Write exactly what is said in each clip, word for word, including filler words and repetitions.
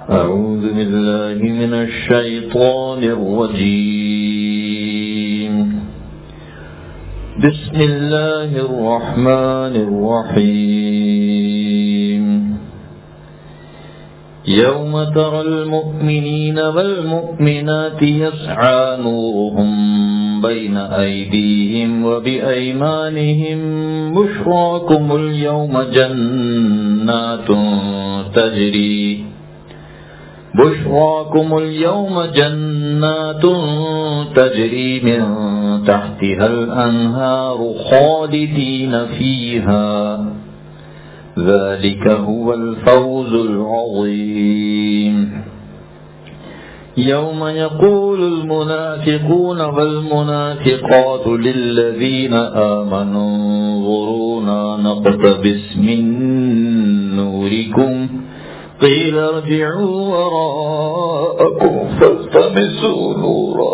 أعوذ بالله من الشيطان الرجيم. بسم الله الرحمن الرحيم. يوم ترى المؤمنين والمؤمنات يسعى نورهم بين أيديهم وبأيمانهم بشراكم اليوم جنات تجري بشراكم اليوم جنات تجري من تحتها الأنهار خالدين فيها ذلك هو الفوز العظيم. يوم يقول المنافقون والمنافقات للذين آمنوا انظرونا نقتبس من نوركم قيل ارجعوا وراءكم فالتمسوا نورا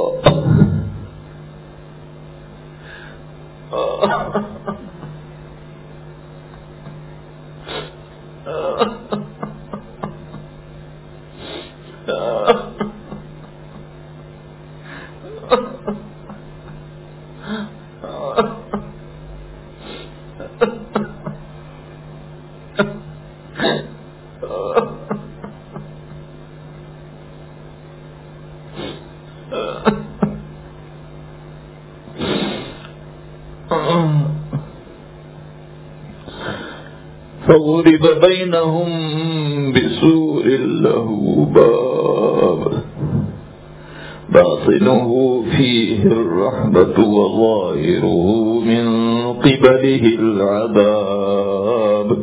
فضرب بينهم بسور له باب باطنه فيه الرحمة وظاهره من قبله العذاب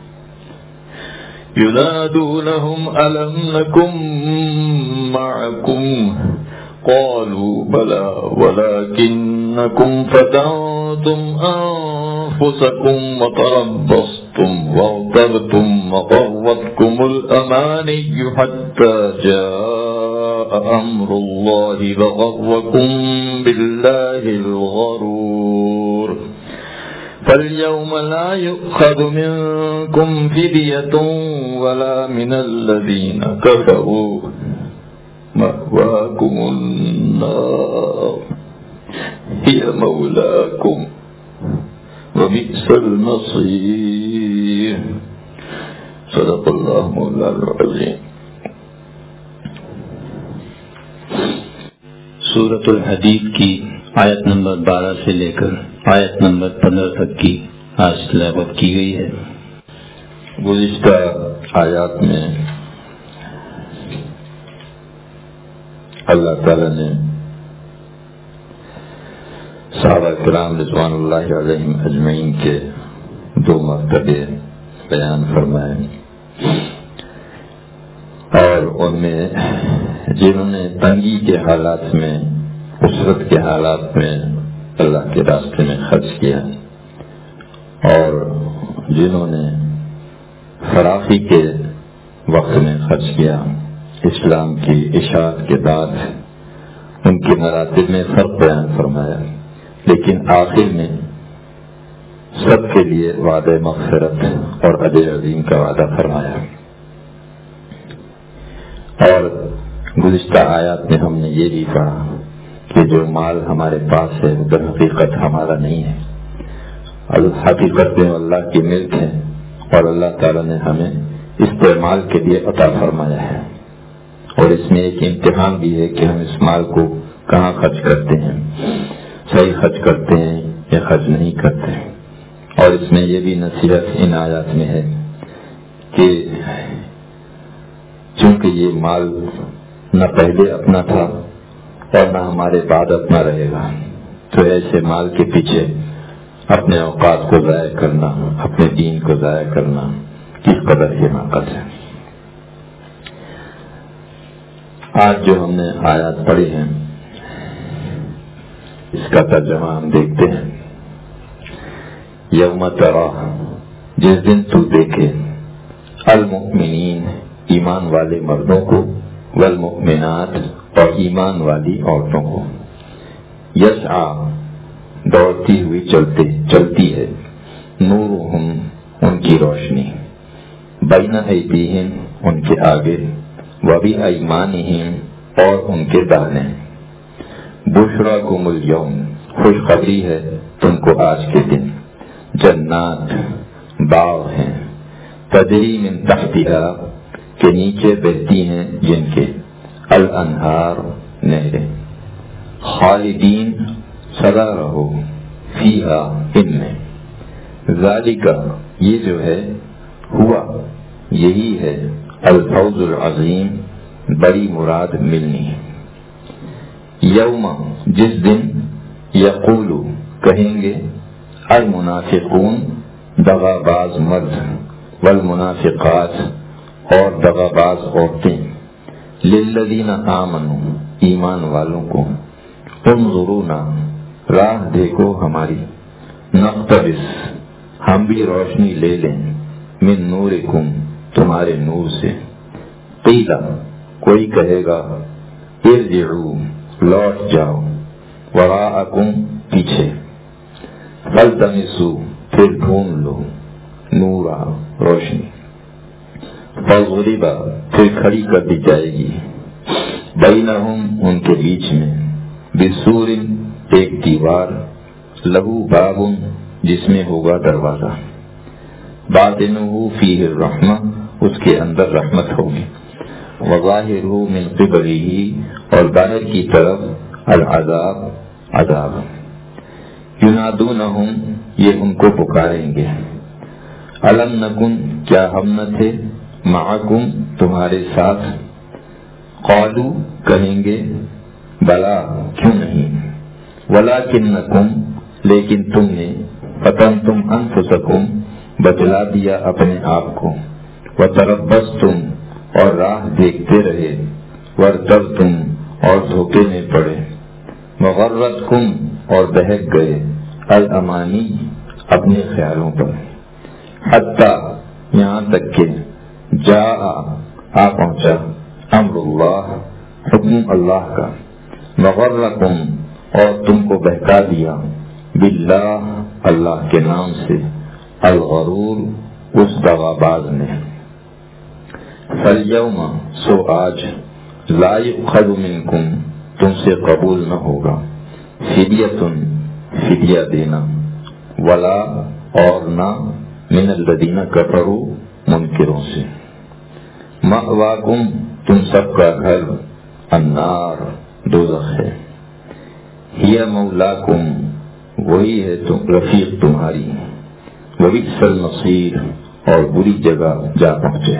ينادونهم ألم نكن معكم قالوا بلى ولكنكم فتنتم أنفسكم وتربصتم وارتبتم وغرتكم الأماني حتى جاء أمر الله وغركم بالله الغرور فاليوم لا يؤخذ منكم فدية ولا من الذين كفروا مأواكم النار هي مولاكم وبئس المصير. صدق اللہ مولانا العظیم. سورۃ الحدید کی آیت نمبر بارہ سے لے کر آیت نمبر پندرہ تک کی آج تلاوت کی گئی ہے. گزشتہ آیات میں اللہ تعالی نے صحابہ کرام رضوان اللہ علیہم اجمعین کے دو مرتبے بیان فرمائے اور ان میں جنہوں نے تنگی کے حالات میں اسرت کے حالات میں اللہ کے راستے میں خرچ کیا اور جنہوں نے فراخی کے وقت میں خرچ کیا. اسلام کی اشاعت کے بعد ان کے مراتب میں فرق بیان فرمایا لیکن آخر میں سب کے لیے وعدہ مغفرت اور اجر عظیم کا وعدہ فرمایا. اور گزشتہ آیات میں ہم نے یہ بھی پڑھا کہ جو مال ہمارے پاس ہے وہ در حقیقت ہمارا نہیں ہے، حقیقت میں اللہ کی ملک ہے اور اللہ تعالی نے ہمیں استعمال کے لیے عطا فرمایا ہے اور اس میں ایک امتحان بھی ہے کہ ہم اس مال کو کہاں خرچ کرتے ہیں، صحیح خرچ کرتے ہیں یا خرچ نہیں کرتے. اور اس میں یہ بھی نصیحت ان آیات میں ہے کہ چونکہ یہ مال نہ پہلے اپنا تھا اور نہ ہمارے بعد اپنا رہے گا تو ایسے مال کے پیچھے اپنے اوقات کو ضائع کرنا، اپنے دین کو ضائع کرنا کس قدر حماقت ہے. آج جو ہم نے آیات پڑھی ہیں اس کا ترجمہ ہم دیکھتے ہیں. یوم ترا، جس دن تو دیکھے، المؤمنین، ایمان والے مردوں کو، والمؤمنات، اور ایمان والی عورتوں کو، یسعا، دوڑتی ہوئی چلتے چلتی ہے، نورہم، ان کی روشنی، بین ایدیہم، ان کے آگے، وبأیمانہم اور ان کے دانے. بشراکم الیوم خوشخبری ہے تم کو آج کے دن. جنات باغ ہیں. تجری من تحتہا کے نیچے بہتی ہیں جن کے. الانہار نہریں. خالدین سدا رہو. فیہا ان میں. ذالک یہ جو ہے ہوا یہی ہے الفوز العظیم بڑی مراد ملنی. یوم جس دن یقول کہیں گے المنافقون دغاباز مرد والمنافقات اور دغاباز عورتیں للذین آمنوا ایمان والوں کو انظرونا راہ دیکھو ہماری نقتبس ہم بھی روشنی لے لیں من نورکم تمہارے نور سے. قیلا کوئی کہے گا ارجعوا لوٹ جاؤ. وراءکم پیچھے. فالتمسوا پھر ڈھونڈ لو نورا روشنی. فضرب پھر کھڑی کر دی جائے گی. بینہم ان کے بیچ میں. بسور ایک دیوار. لہو باب جس میں ہوگا دروازہ. باطنہ فیہ الرحمہ اس کے اندر رحمت ہوگی. وظاہرہ من قبلہ اور باہر کی طرف العذاب عذاب. ینادونہم یہ ان کو پکاریں گے. الم نکن کیا ہم نہ تھے معکم تمہارے ساتھ. قالوا کہیں گے بلا کیوں نہیں. ولکنکم لیکن تم نے فتنتم انفسکم بچلا دیا اپنے آپ کو. وتربصتم اور راہ دیکھتے رہے. وارتبتم اور دھوکے میں پڑے. وغرتکم اور بہک گئے الامانی اپنے خیالوں پر. حتی یہاں تک کہ جاء آ پہنچا امر اللہ حکم اللہ کا. وغرکم اور تم کو بہکا دیا باللہ اللہ کے نام سے الغرور اس دغاباز نے. فالیوم سو آج لا یؤخذ منکم تم سے قبول نہ ہوگا فدیۃ فدیہ دینا. ولا اور نہ من الذین کفروا منکروں سے. مأواکم تم سب کا گھر النار دوزخ ہے. ہی مولاکم وہی ہے تم رفیق تمہاری. وبئس المصیر اور بری جگہ جا پہنچے.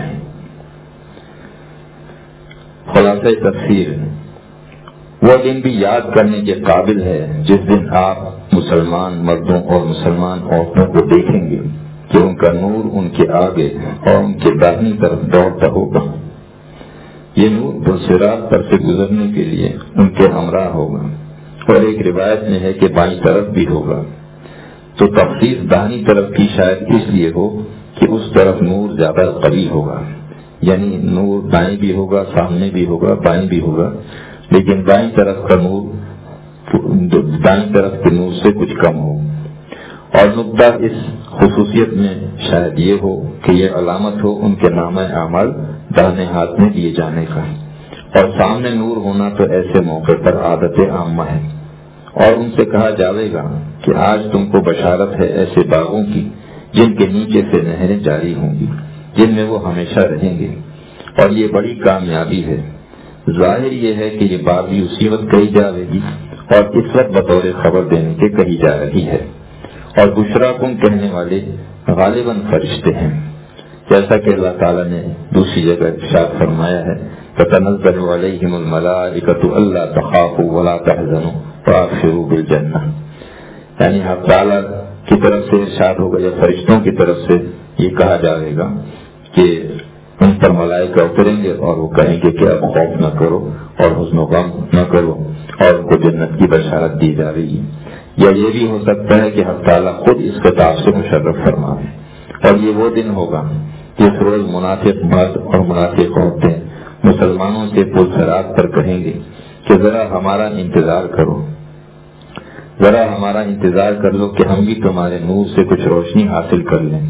خلاصہ تفسیر وہ دن بھی یاد کرنے کے قابل ہے جس دن آپ مسلمان مردوں اور مسلمان عورتوں کو دیکھیں گے کہ ان کا نور ان کے آگے اور ان کے داہنی طرف دوڑتا ہوگا. یہ نور برصراط پر سے گزرنے کے لیے ان کے ہمراہ ہوگا. اور ایک روایت میں ہے کہ بائیں طرف بھی ہوگا. تو تفسیر داہنی طرف کی شاید اس لیے ہو کہ اس طرف نور زیادہ قوی ہوگا. یعنی نور دائیں بھی ہوگا سامنے بھی ہوگا بائیں بھی ہوگا. لیکن بائیں طرف کا نور دائیں طرف کے نور سے کچھ کم ہو. اور نقطہ اس خصوصیت میں شاید یہ ہو کہ یہ علامت ہو ان کے نامہ اعمال داہنے ہاتھ میں دیے جانے کا. اور سامنے نور ہونا تو ایسے موقع پر عادت عامہ ہے. اور ان سے کہا جاوے گا کہ آج تم کو بشارت ہے ایسے باغوں کی جن کے نیچے سے نہریں جاری ہوں گی جن میں وہ ہمیشہ رہیں گے. اور یہ بڑی کامیابی ہے. ظاہر یہ ہے کہ یہ بات بھی اسی وقت کہی جاوے گی اور اس وقت بطور خبر دینے کے کہی جا رہی ہے. اور بشراکم کہنے والے غالباً فرشتے ہیں جیسا کہ اللہ تعالیٰ نے دوسری جگہ ارشاد فرمایا ہے تتنزل علیہم الملائکۃ الا تخافوا ولا تحزنوا وابشروا بالجنہ. یعنی حق تعالیٰ کی طرف سے ارشاد ہوگا یا فرشتوں کی طرف سے یہ کہا جائے گا کہ ان پر ملائکہ اتریں گے اور وہ کہیں گے کہ اب خوف نہ کرو اور حزن و غم نہ کرو اور ان کو جنت کی بشارت دی جا رہی ہے. یا یہ بھی ہو سکتا ہے کہ حق تعالیٰ خود اس خطاب سے مشرف فرمائے. اور یہ وہ دن ہوگا جس روز منافق مرد اور منافق عورتیں مسلمانوں سے پرسرات پر کہیں گے کہ ذرا ہمارا انتظار کرو ذرا ہمارا انتظار کر لو کہ ہم بھی تمہارے نور سے کچھ روشنی حاصل کر لیں.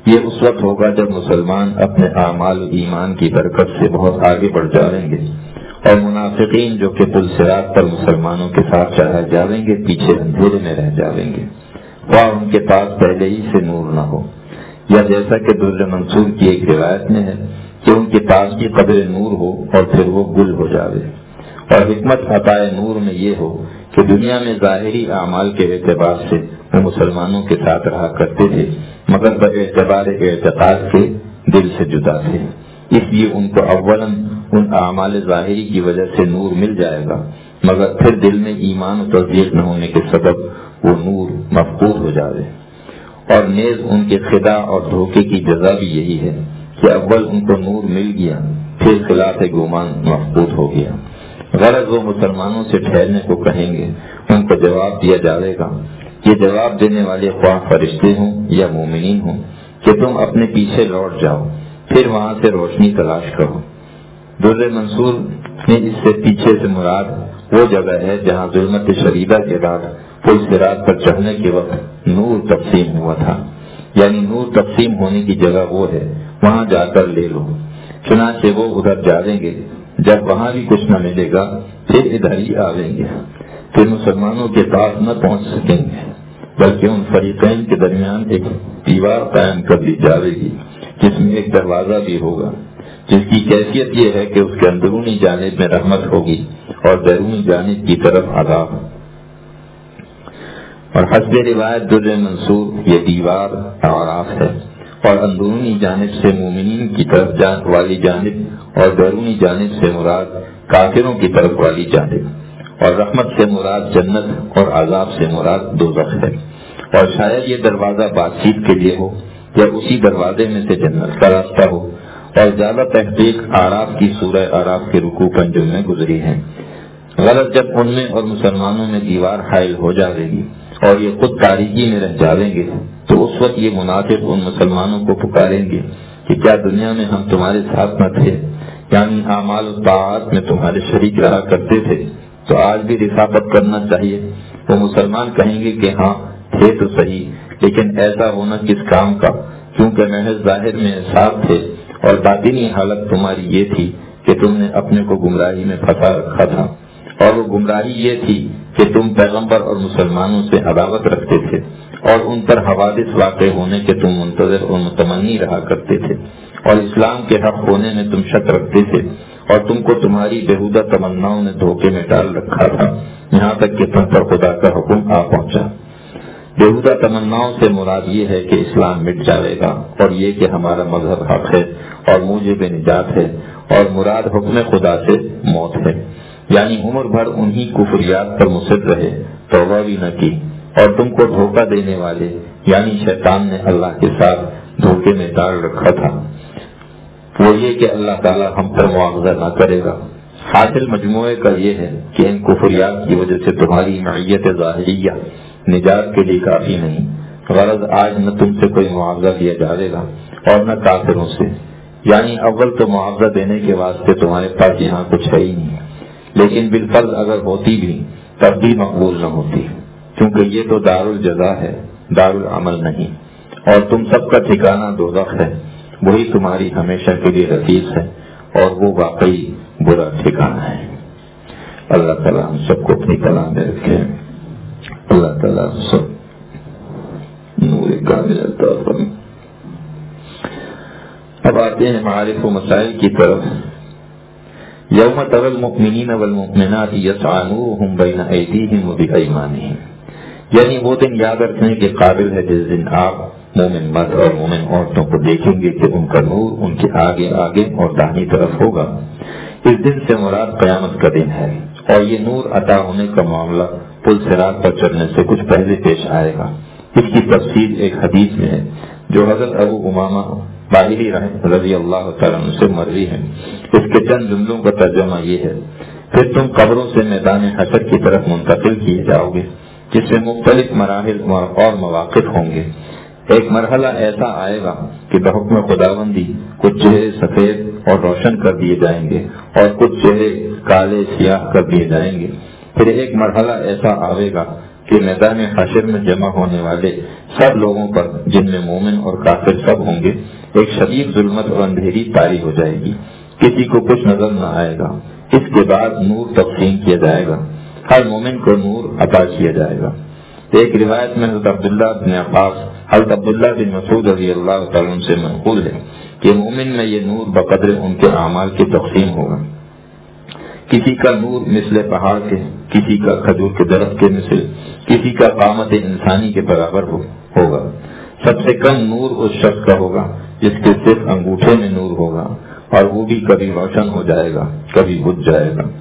یہ اس وقت ہوگا جب مسلمان اپنے اعمال و ایمان کی برکت سے بہت آگے بڑھ جائیں گے، اور منافقین جو کہ پل صراط پر مسلمانوں کے ساتھ چڑھا جاویں گے پیچھے اندھیرے میں رہ جاویں گے، اور ان کے پاس پہلے ہی سے نور نہ ہو، یا جیسا کہ در منصور کی ایک روایت میں ہے کہ ان کے پاس بھی قدر نور ہو اور پھر وہ گل ہو جاوے۔ اور حکمت عطائے نور میں یہ ہو کہ دنیا میں ظاہری اعمال کے اعتبار سے وہ مسلمانوں کے ساتھ رہا کرتے تھے، مگر بے اعتبار اعتقاد کے دل سے جدا تھے، اس لیے ان کو اولاً ان اعمال ظاہری کی وجہ سے نور مل جائے گا، مگر پھر دل میں ایمان و تصدیق نہ ہونے کے سبب وہ نور مفقود ہو جائے۔ اور نیز ان کے خدا اور دھوکے کی جزا بھی یہی ہے کہ اول ان کو نور مل گیا، پھر خلاف گمان مفقود ہو گیا۔ غرض وہ مسلمانوں سے ٹھہرنے کو کہیں گے، ان کو جواب دیا جائے گا، یہ جواب دینے والے خواہ فرشتے ہوں یا مومنین ہوں، کہ تم اپنے پیچھے لوٹ جاؤ، پھر وہاں سے روشنی تلاش کرو۔ در منصور میں اس سے پیچھے سے مراد وہ جگہ ہے جہاں ظلمت شدیدہ کے بعد پل صراط پر چڑھنے کے وقت نور تقسیم ہوا تھا، یعنی نور تقسیم ہونے کی جگہ وہ ہے، وہاں جا کر لے لو۔ چنانچہ وہ ادھر جائیں گے، جب وہاں بھی کچھ نہ ملے گا پھر ادھر ہی آویں گے، پھر مسلمانوں کے پاس نہ پہنچ سکیں گے، بلکہ ان فریقین کے درمیان ایک دیوار قائم کر دی جائے گی جس میں ایک دروازہ بھی ہوگا، جس کی کیفیت یہ ہے کہ اس کے اندرونی جانب میں رحمت ہوگی اور بیرونی جانب کی طرف عذاب۔ اور حسب روایت در منصور یہ دیوار اعراف ہے، اور اندرونی جانب سے مومنین کی طرف جان والی جانب اور بیرونی جانب سے مراد کافروں کی طرف والی جانب، اور رحمت سے مراد جنت اور عذاب سے مراد دوزخ ہے۔ اور شاید یہ دروازہ بات چیت کے لیے ہو یا اسی دروازے میں سے جنت کا راستہ ہو، اور زیادہ تحقیق اعراف کی سورہ اعراف کے رکوع پنجم میں گزری ہے۔ غلط جب ان میں اور مسلمانوں میں دیوار حائل ہو جائے گی اور یہ خود تاریکی میں رہ جاویں گے، تو اس وقت یہ منافق ان مسلمانوں کو پکاریں گے کہ کیا دنیا میں ہم تمہارے ساتھ نہ تھے، یعنی اعمال و طاعات میں تمہارے شریک رہا کرتے تھے، تو آج بھی رفاقت کرنا چاہیے۔ وہ مسلمان کہیں گے کہ ہاں تھے تو صحیح، لیکن ایسا ہونا کس کام کا، کیونکہ محض ظاہر میں ساتھ تھے اور باطنی حالت تمہاری یہ تھی کہ تم نے اپنے کو گمراہی میں پھنسا رکھا تھا، اور وہ گمراہی یہ تھی کہ تم پیغمبر اور مسلمانوں سے عداوت رکھتے تھے، اور ان پر حوادث واقع ہونے کے تم منتظر اور متمنی رہا کرتے تھے، اور اسلام کے حق ہونے میں تم شک رکھتے تھے، اور تم کو تمہاری بےہودہ تمناؤں نے دھوکے میں ڈال رکھا تھا، یہاں تک کہ تم پر خدا کا حکم آ پہنچا۔ بےہودہ تمناؤں سے مراد یہ ہے کہ اسلام مٹ جائے گا، اور یہ کہ ہمارا مذہب حق ہے اور موجب نجات ہے، اور مراد حکم خدا سے موت ہے، یعنی عمر بھر انہی کفریات پر مصر رہے، توبہ بھی نہ کی، اور تم کو دھوکہ دینے والے یعنی شیطان نے اللہ کے ساتھ دھوکے میں ڈال رکھا تھا، وہ یہ کہ اللہ تعالی ہم پر مواخذہ نہ کرے گا۔ حاصل مجموعے کا یہ ہے کہ ان کفریات کی وجہ سے تمہاری معیت ظاہریہ نجات کے لیے کافی نہیں، غرض آج نہ تم سے کوئی معاوضہ دیا جائے گا اور نہ کافروں سے، یعنی اول تو معاوضہ دینے کے واسطے تمہارے پاس یہاں کچھ ہے ہی نہیں، لیکن بالفرض اگر ہوتی بھی تب بھی مقبول نہ ہوتی، کیونکہ یہ تو دار الجزا ہے، دار العمل نہیں، اور تم سب کا ٹھکانہ دوزخ ہے، وہی تمہاری ہمیشہ کے لیے رفیق ہے، اور وہ واقعی برا ٹھکانہ ہے۔ اللہ تعالیٰ ہم سب کو اپنی کلام میں رکھے، اللہ تعالیٰ ہم سب نور کامل عطا فرمائے۔ اب آتے ہیں معارف و مسائل کی طرف۔ یوم تری المؤمنین والمؤمنات یسعی نورهم بین ایدیہم وبایمانہم، یعنی وہ دن یاد رکھنے کے قابل ہے جس دن آپ مومن مرد اور مومن عورتوں کو دیکھیں گے کہ ان کا نور ان کے آگے آگے اور داہنی طرف ہوگا۔ اس دن سے مراد قیامت کا دن ہے، اور یہ نور عطا ہونے کا معاملہ پل صراط پر چڑھنے سے کچھ پہلے پیش آئے گا۔ اس کی تفصیل ایک حدیث میں ہے جو حضرت ابو امامہ باہلی رضی اللہ تعالیٰ عنہ سے مروی ہے۔ اس کے چند جملوں کا ترجمہ یہ ہے: پھر تم قبروں سے میدان حشر کی طرف منتقل کیے جاؤ گے، جس میں مختلف مراحل اور مواقف ہوں گے۔ ایک مرحلہ ایسا آئے گا کہ بحکم خداوندی کچھ چہرے سفید اور روشن کر دیے جائیں گے اور کچھ چہرے کالے سیاہ کر دیے جائیں گے۔ پھر ایک مرحلہ ایسا آئے گا کہ میدان حشر میں جمع ہونے والے سب لوگوں پر، جن میں مومن اور کافر سب ہوں گے، ایک شدید ظلمت اور اندھیری طاری ہو جائے گی، کسی کو کچھ نظر نہ آئے گا۔ اس کے بعد نور تقسیم کیا جائے گا، ہر مومن کو نور عطا کیا جائے گا۔ ایک روایت میں حضرت عبداللہ بن عباس حضرت عبداللہ بن مسعود رضی اللہ تعالیٰ عنہ سے منقول ہے کہ مومن میں یہ نور بقدر ان کے اعمال کی تقسیم ہوگا۔ کسی کا نور مثل پہاڑ کے، کسی کا کھجور کے درخت کے مثل، کسی کا قامت انسانی کے برابر ہو ہوگا۔ سب سے کم نور اس شخص کا ہوگا جس کے صرف انگوٹھے میں نور ہوگا، اور وہ بھی کبھی روشن ہو جائے گا، کبھی بجھ جائے گا۔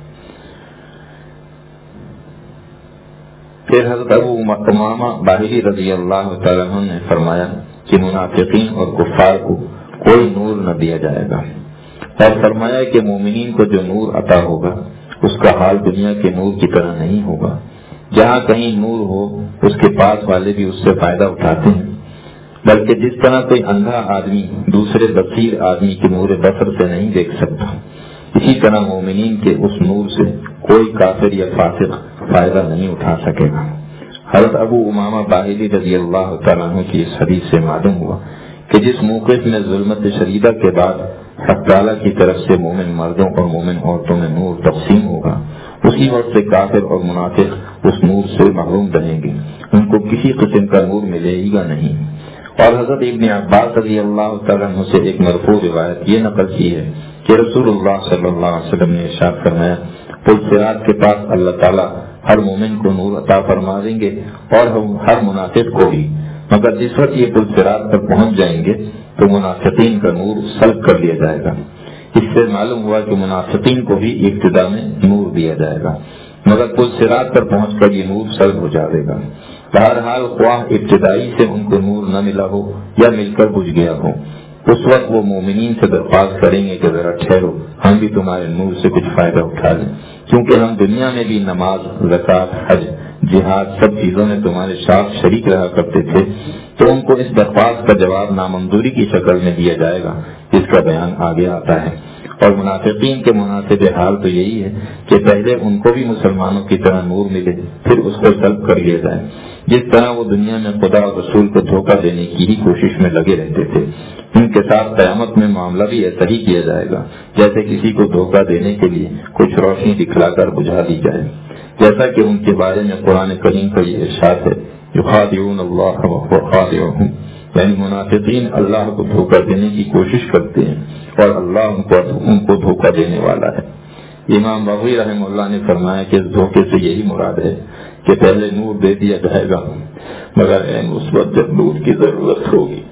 پھر حضرت ابو امامہ باہلی رضی اللہ تعالیٰ عنہ نے فرمایا کہ منافقین اور کفار کو کوئی نور نہ دیا جائے گا، اور فرمایا کہ مومنین کو جو نور عطا ہوگا اس کا حال دنیا کے نور کی طرح نہیں ہوگا۔ جہاں کہیں نور ہو اس کے پاس والے بھی اس سے فائدہ اٹھاتے ہیں، بلکہ جس طرح کوئی اندھا آدمی دوسرے بصیر آدمی کے نور بصر سے نہیں دیکھ سکتا، اسی طرح مومنین کے اس نور سے کوئی کافر یا فاسق فائدہ نہیں اٹھا سکے گا۔ حضرت ابو امامہ باہلی رضی اللہ تعالیٰ عنہ کی اس حدیث سے معلوم ہوا کہ جس موقف میں ظلمت شدیدہ کے بعد حق تعالیٰ کی طرف سے مومن مردوں اور مومن عورتوں میں نور تقسیم ہوگا، اسی وقت سے کافر اور منافق اس نور سے محروم رہیں گے، ان کو کسی قسم کا نور ملے گا نہیں۔ اور حضرت ابن عباس رضی اللہ تعالیٰ عنہ سے ایک مرفوع روایت یہ نقل کی ہے کہ رسول اللہ صلی اللہ علیہ وسلم نے ارشاد فرمایا، پل صراط کے پاس اللہ تعالیٰ ہر مومن کو نور عطا فرما دیں گے اور ہر منافق کو بھی، مگر جس وقت یہ پل صراط پر پہنچ جائیں گے تو منافقین کا نور سلب کر لیا جائے گا۔ اس سے معلوم ہوا کہ منافقین کو بھی ابتدا میں نور دیا جائے گا، مگر پل صراط پر پہنچ کر یہ نور سلب ہو جائے گا۔ بہرحال خواہ ابتدائی سے ان کو نور نہ ملا ہو یا مل کر بجھ گیا ہو، اس وقت وہ مومنین سے درخواست کریں گے کہ ذرا ٹھہرو، ہم بھی تمہارے نور سے کچھ فائدہ اٹھا لیں، کیونکہ ہم دنیا میں بھی نماز، زکوٰۃ، حج، جہاد سب چیزوں میں تمہارے ساتھ شریک رہا کرتے تھے۔ تو ان کو اس درخواست کا جواب نامنظوری کی شکل میں دیا جائے گا، جس کا بیان آگے آتا ہے۔ اور منافقین کے مناسب حال تو یہی ہے کہ پہلے ان کو بھی مسلمانوں کی طرح نور ملے، پھر اس کو سلب کر لیا جائے، جس طرح وہ دنیا میں خدا اور رسول کو دھوکہ دینے کی ہی کوشش میں لگے رہتے تھے۔ ان کے ساتھ قیامت میں معاملہ بھی ایسا ہی کیا جائے گا جیسے کسی کو دھوکہ دینے کے لیے کچھ روشنی دکھلا کر بجھا دی جائے، جیسا کہ ان کے بارے میں قرآن کریم کا یہ ارشاد ہے، یخادعون اللہ وهو خادعهم، یعنی منافقین اللہ کو دھوکہ دینے کی کوشش کرتے ہیں اور اللہ ان کو ان کو دھوکہ دینے والا ہے۔ امام بغوی رحمہ اللہ نے فرمایا کہ اس دھوکے سے یہی مراد ہے کہ پہلے نور دے دیا جائے گا، مگر اس وقت جب نور کی ضرورت ہوگی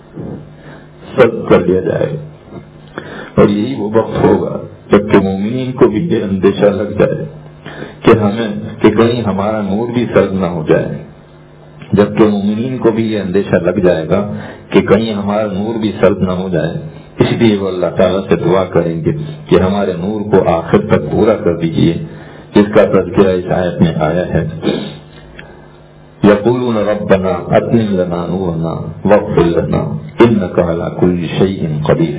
سب کر لیا جائے گا، اور یہی وہ وقت ہوگا جب کہ مومنین کو بھی یہ اندیشہ لگ جائے کہ ہمیں کہ کہیں ہمارا نور بھی سلب نہ ہو جائے، جبکہ مومنین کو بھی یہ اندیشہ لگ جائے گا کہ کہیں ہمارا نور بھی سلب نہ ہو جائے۔ اس لیے وہ اللہ تعالیٰ سے دعا کریں گے کہ ہمارے نور کو آخر تک پورا کر دیجیے، جس کا تذکرہ اس آیت میں آیا ہے، یقولون ربنا اتمم لنا نورنا واغفر لنا انک علی کل شیء قدیر۔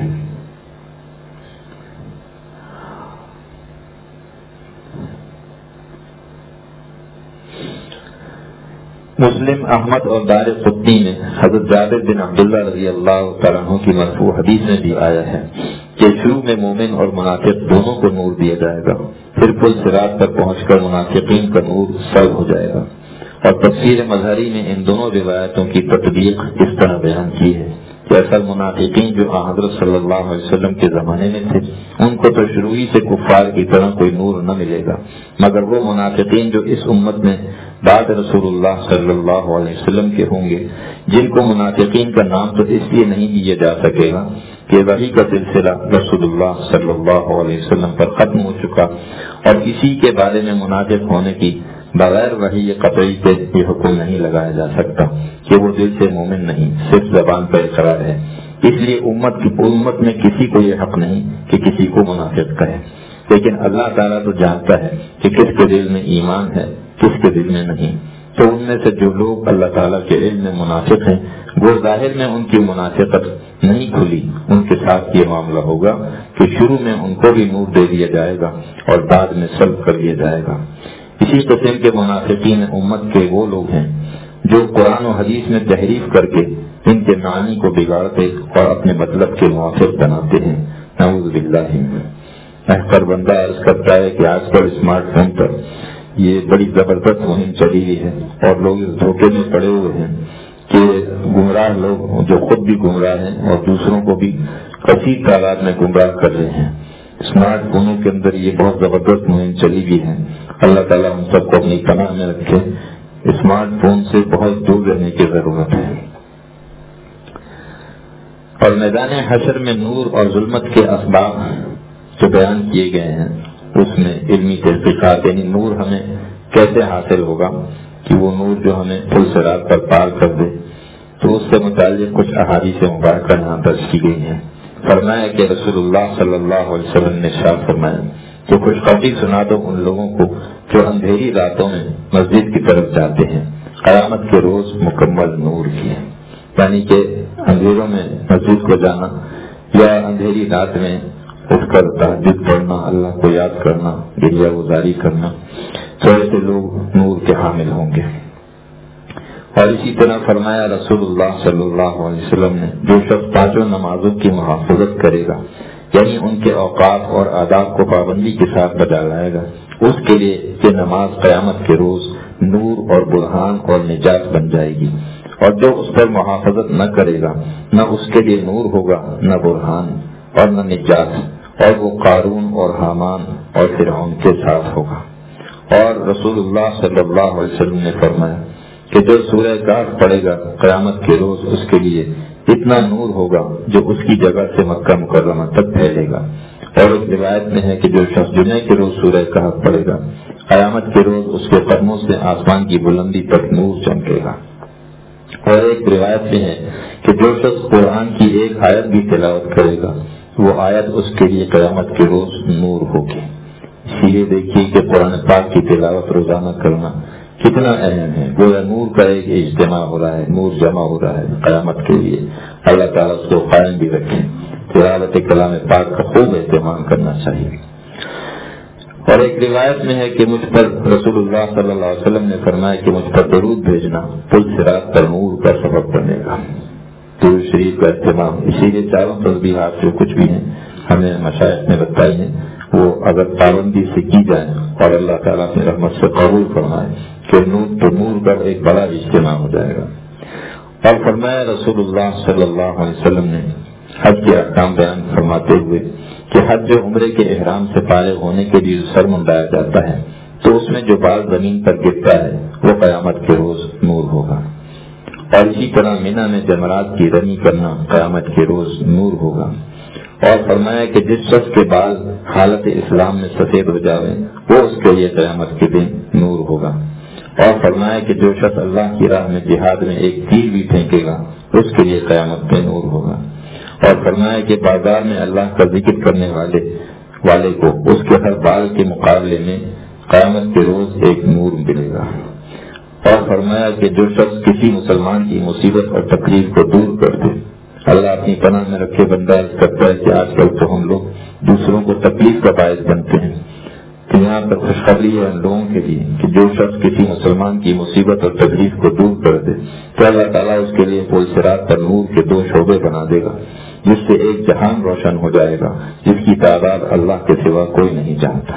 مسلم، احمد اور دار قطنی میں حضرت جابر بن عبداللہ رضی اللہ تعالیٰ عنہ کی مرفوع حدیث میں بھی آیا ہے کہ شروع میں مومن اور منافق دونوں کو نور دیا جائے گا، پھر پل صراط پر پہنچ کر منافقین کا نور سلب ہو جائے گا۔ اور تفسیر مظہری نے ان دونوں روایتوں کی تطبیق اس طرح بیان کی ہے کہ اصل منافقین جو حضرت صلی اللہ علیہ وسلم کے زمانے میں تھے، ان کو تو شروعی سے کفار کی طرح کوئی نور نہ ملے گا، مگر وہ منافقین جو اس امت میں بعد رسول اللہ صلی اللہ علیہ وسلم کے ہوں گے، جن کو منافقین کا نام تو اس لیے نہیں دیا جا سکے گا کہ وحی کا سلسلہ رسول اللہ صلی اللہ علیہ وسلم پر ختم ہو چکا، اور کسی کے بارے میں منافق ہونے کی بغیر وحی قطعی پہ یہ حکم نہیں لگایا جا سکتا کہ وہ دل سے مومن نہیں، صرف زبان پر اقرار ہے۔ اس لیے امت کی امت میں کسی کو یہ حق نہیں کہ کسی کو منافق کہے، لیکن اللہ تعالیٰ تو جانتا ہے کہ کس کے دل میں ایمان ہے، کس کے دل میں نہیں۔ تو ان میں سے جو لوگ اللہ تعالیٰ کے علم میں منافق ہیں، وہ ظاہر میں ان کی منافقت نہیں کھلی، ان کے ساتھ یہ معاملہ ہوگا کہ شروع میں ان کو بھی نور دے دیا جائے گا اور بعد میں سلب کر لیا جائے گا۔ اسی قسم کے منافقین امت کے وہ لوگ ہیں جو قرآن و حدیث میں تحریف کر کے ان کے معنی کو بگاڑتے اور اپنے مطلب کے موافق بناتے ہیں۔ نعوذ باللہ۔ احقر بندہ عرض کرتا ہے کہ آج کل اسمارٹ فون پر یہ بڑی زبردست مہم چلی ہوئی ہے اور لوگ اس دھوکے میں پڑے ہوئے ہیں کہ گمراہ لوگ جو خود بھی گمراہ ہیں اور دوسروں کو بھی کثیر تعداد میں گمراہ کر رہے ہیں۔ اسمارٹ فونوں کے اندر یہ بہت زبردست مہم چلی ہوئی ہے۔ اللہ تعالیٰ ہم سب کو اپنی پناہ میں رکھے۔ اسمارٹ فون سے بہت دور رہنے کی ضرورت ہے۔ اور میدان حشر میں نور اور ظلمت کے اسباب جو بیان کیے گئے ہیں اس میں علمی تحقیقات، یعنی نور ہمیں کیسے حاصل ہوگا کہ وہ نور جو ہمیں پل صراط پر پار کر دے، تو اس سے متعلق کچھ احادیث مبارکہ یہاں درج کی گئی ہیں۔ فرمایا کہ رسول اللہ صلی اللہ علیہ وسلم نے ارشاد فرمایا کہ خوشخبری سنا دو ان لوگوں کو جو اندھیری راتوں میں مسجد کی طرف جاتے ہیں، قیامت کے روز مکمل نور کی ہے۔ یعنی کہ اندھیروں میں مسجد کو جانا یا اندھیری رات میں اٹھ کر تہجد پڑھنا، اللہ کو یاد کرنا، گریہ گزاری کرنا، تو ایسے لوگ نور کے حامل ہوں گے۔ اور اسی طرح فرمایا رسول اللہ صلی اللہ علیہ وسلم نے جو شخص پانچوں نمازوں کی محافظت کرے گا، یعنی ان کے اوقات اور آداب کو پابندی کے ساتھ بجا لائے گا، اس کے لیے یہ نماز قیامت کے روز نور اور برہان اور نجات بن جائے گی۔ اور جو اس پر محافظت نہ کرے گا، نہ اس کے لیے نور ہوگا، نہ برہان اور نہ نجات، اور وہ قارون اور حامان اور فرعون کے ساتھ ہوگا۔ اور رسول اللہ صلی اللہ علیہ وسلم نے فرمایا کہ جو سورہ کاف پڑھے گا قیامت کے روز اس کے لیے اتنا نور ہوگا جو اس کی جگہ سے مکہ مکرمہ تک پھیلے گا۔ اور ایک روایت میں ہے کہ جو شخص جمعے کے روز سورہ کاف پڑھے گا قیامت کے روز اس کے قدموں سے آسمان کی بلندی تک نور چمکے گا۔ اور ایک روایت میں ہے کہ جو شخص قرآن کی ایک آیت بھی تلاوت کرے گا وہ آیت اس کے لیے قیامت کے روز نور ہوگی۔ اسی لیے دیکھیے کہ قرآن پاک کی تلاوت روزانہ کرنا کتنا اہم ہے۔ گویا نور کا ایک اجتماع ہو رہا ہے، نور جمع ہو رہا ہے قیامت کے لیے۔ اللہ تعالیٰ اس کو قائم بھی رکھے۔ تلاوت کلام پاک کا خوب اہتمام کرنا چاہیے۔ اور ایک روایت میں ہے کہ مجھ پر رسول اللہ صلی اللہ علیہ وسلم نے فرمایا کہ مجھ پر درود بھیجنا پل صراط پر نور کا سبب بنے گا۔ درود شریف کا اہتمام، اسی لیے چاروں تسبیحات جو کچھ بھی ہیں ہمیں مشائخ نے بتائی ہیں، وہ اگر پابندی سے کی جائے اور اللہ تعالیٰ اپنی رحمت سے قبول فرمائے کہ نور تو نور کا ایک بڑا اجتماع ہو جائے گا۔ اور فرمایا رسول اللہ صلی اللہ علیہ وسلم نے حج کے احکام بیان فرماتے ہوئے کہ حج عمرے کے احرام سے فارغ ہونے کے لیے سر منڈایا جاتا ہے تو اس میں جو بال زمین پر گرتا ہے وہ قیامت کے روز نور ہوگا۔ اور اسی طرح مینا میں جمرات کی رمی کرنا قیامت کے روز نور ہوگا۔ اور فرمایا کہ جس شخص کے بال حالت اسلام میں سفید ہو جاوے وہ اس کے لیے قیامت کے دن نور ہوگا۔ اور فرمایا کہ جو شخص اللہ کی راہ میں جہاد میں ایک تیر بھی پھینکے گا اس کے لیے قیامت میں نور ہوگا۔ اور فرمایا کہ بازار میں اللہ کا ذکر کرنے والے والے کو اس کے ہر بال کے مقابلے میں قیامت کے روز ایک نور ملے گا۔ اور فرمایا کہ جو شخص کسی مسلمان کی مصیبت اور تکلیف کو دور کر دے، اللہ اپنی پناہ میں رکھے بندہ کرتا ہے کہ آج کل تو ہم لوگ دوسروں کو تکلیف کا باعث بنتے ہیں، تو یہاں پر خوشخبری ہے ان لوگوں کے لیے کہ جو شخص کسی مسلمان کی مصیبت اور تکلیف کو دور کر دے تو اللہ تعالیٰ اس کے لیے پل صراط پر نور کے دو شعبے بنا دے گا جس سے ایک جہان روشن ہو جائے گا جس کی تعداد اللہ کے سوا کوئی نہیں جانتا۔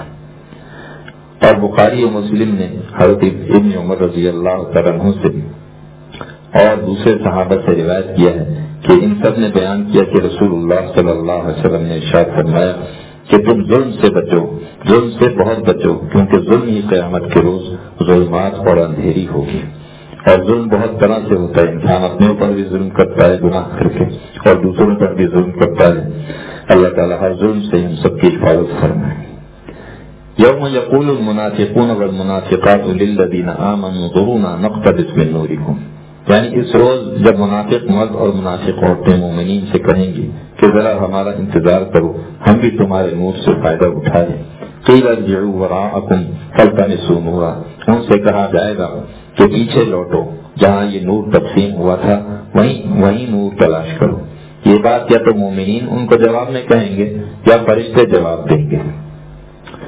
اور بخاری و مسلم نے حضرت ابن عمر رضی اللہ تعالیٰ عنہ سے اور دوسرے صحابہ سے روایت کیا ہے کہ ان سب نے بیان کیا کہ رسول اللہ صلی اللہ علیہ وسلم نے ارشاد فرمایا کہ تم ظلم سے بچو، ظلم سے بہت بچو، کیونکہ ظلم ہی قیامت کے روز ظلمات اور اندھیری ہوگی۔ اور ظلم بہت طرح سے ہوتا ہے، انسان اپنے اوپر بھی ظلم کرتا ہے گناہ کر کے اور دوسروں پر بھی ظلم کرتا ہے۔ اللہ تعالیٰ ہر ظلم سے ہم سب کی حفاظت فرمائے۔ یوم یقول المنافقون والمنافقات للذین آمنوا انظرونا نقتبس من نورکم، یعنی اس روز جب منافق مرد اور منافق عورتیں مومنین سے کہیں گی کہ ذرا ہمارا انتظار کرو، ہم بھی تمہارے نور سے فائدہ اٹھائیں۔ قیل ارجعوا وراءکم فالتمسوا نورا، ان سے کہا جائے گا کہ پیچھے لوٹو، جہاں یہ نور تقسیم ہوا تھا وہیں وہیں نور تلاش کرو۔ یہ بات یا تو مومنین ان کو جواب میں کہیں گے یا فرشتے جواب دیں گے۔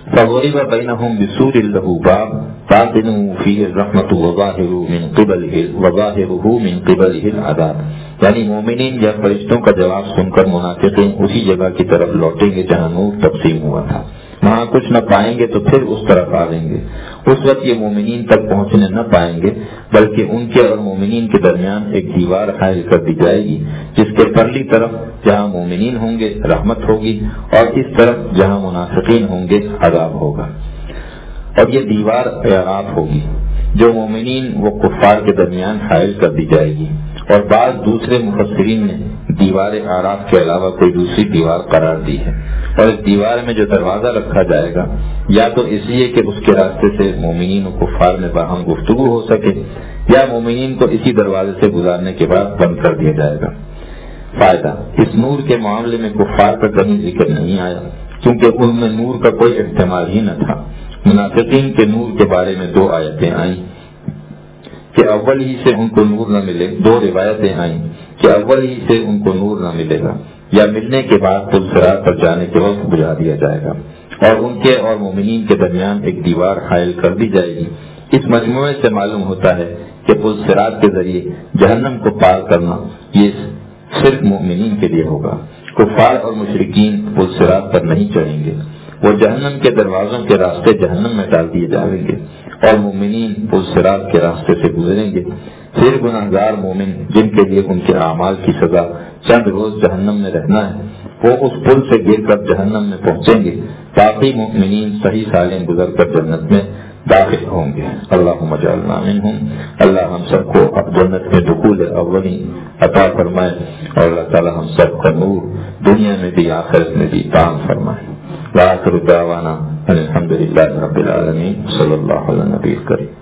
فضرب بينهم بسور له باب باطنه فيه الرحمة وظاهره من قبله وظاهره من قبله العذاب. یعنی مومنین یا فرشتوں کا جواب سن کر منافقین اسی جگہ کی طرف لوٹیں گے جہاں نور تقسیم ہوا تھا. وہاں کچھ نہ پائیں گے تو پھر اس طرف آئیں گے. اس وقت یہ مومنین تک پہنچنے نہ پائیں گے بلکہ ان کے اور مومنین کے درمیان ایک دیوار حائل کر دی جائے گی جس کے پرلی طرف جہاں مومنین ہوں گے رحمت ہوگی اور اس طرف جہاں منافقین ہوں گے عذاب ہوگا. اور یہ دیوار اعراف ہوگی جو مومنین و کفار کے درمیان حائل کر دی جائے گی. اور بعض دوسرے مفسرین نے دیوار اعراف کے علاوہ کوئی دوسری دیوار قرار دی ہے. اور اس دیوار میں جو دروازہ رکھا جائے گا یا تو اس لیے کہ اس کے راستے سے مومنین و کفار میں باہم گفتگو ہو سکے یا مومنین کو اسی دروازے سے گزارنے کے بعد بند کر دیا جائے گا. فائدہ: اس نور کے معاملے میں کفار کا کہیں ذکر نہیں آیا کیونکہ ان میں نور کا کوئی احتمال ہی نہ تھا. منافقین کے نور کے بارے میں دو آیتیں آئیں کہ اول ہی سے ان کو نور نہ ملے. دو روایتیں آئیں کہ اول ہی سے ان کو نور نہ ملے گا یا ملنے کے بعد پل صراط پر جانے کے وقت بجھا دیا جائے گا اور ان کے اور مومنین کے درمیان ایک دیوار حائل کر دی جائے گی. اس مجموعے سے معلوم ہوتا ہے کہ پل صراط کے ذریعے جہنم کو پار کرنا یہ صرف مومنین کے لیے ہوگا. کفار اور مشرکین پل صراط پر نہیں چڑھیں گے. وہ جہنم کے دروازوں کے راستے جہنم میں ڈال دیے جائیں گے اور مومنین پل صراط کے راستے سے گزریں گے. پھر گناہگار مومن جن کے لیے ان کے اعمال کی سزا چند روز جہنم میں رہنا ہے وہ اس پل سے گر کر جہنم میں پہنچیں گے. باقی مومنین صحیح سالم گزر کر جنت میں داخل ہوں گے. اللہم اجعلنا منہم. اللہ ہم سب کو اب جنت میں دخول اولی عطا فرمائے اور اللہ تعالی ہم سب کا نور دنیا میں بھی آخرت میں بھی عطا فرمائے. وآخر دعوانا الحمدللہ رب العالمین. صلی اللہ علیہ نبی کریم.